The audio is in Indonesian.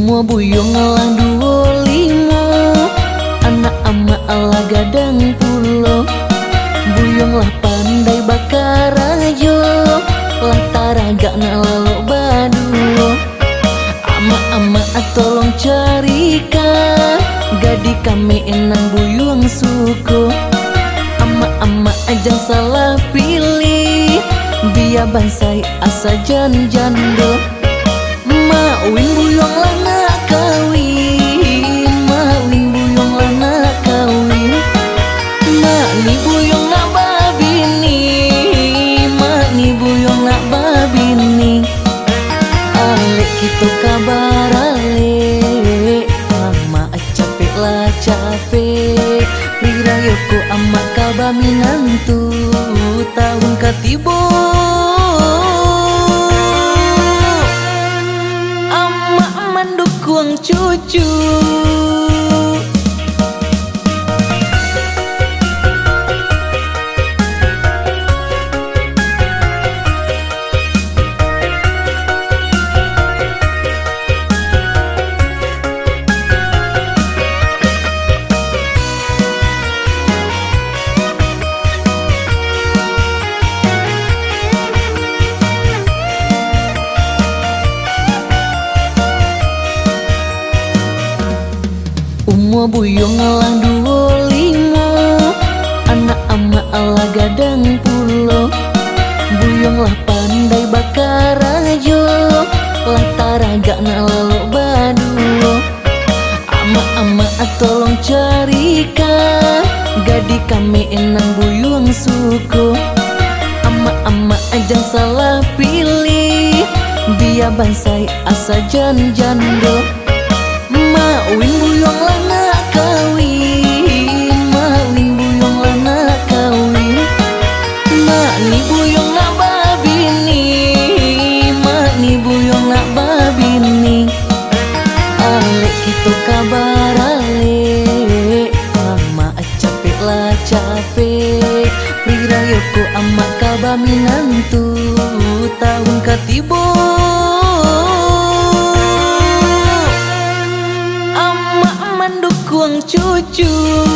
Umur buyung lang 25, anak ama ala gadang pulo. Buyung lah pandai bakar ajo, lah taraga na lalu baduo. Ama-ama tolong carikan gadi kami enang buyung suku. Ama-ama ajang salah pilih, biar bansai asa jando. Mawin buyung lah nak kawin, mawin buyung lah nak kawin. Mak ni buyung nak babini, mak ni buyung nak babini. Alek kita kabar alek, ama capek lah capek. Rirayoko ama kabar minantu, tahun katibo. Ama mandukung cucu. Umur buyung lang 25, anak ama ala gadang pulo. Buyung lah pandai bakar ajo, lah taraga na lalu baduo. Ama-ama tolong carikan gadi kami enang buyung suku. Ama-ama ajang salah pilih, biar bansai asa jando. Mawin buyung lah nak kawin, mawin buyung lah nak kawin. Mak ni buyung nak babini, mak ni buyung nak babini. Alek kita kabar alek, ama capek lah capek. Rirayoko ama kabar minantu, tahun katibo. Mendukung cucu.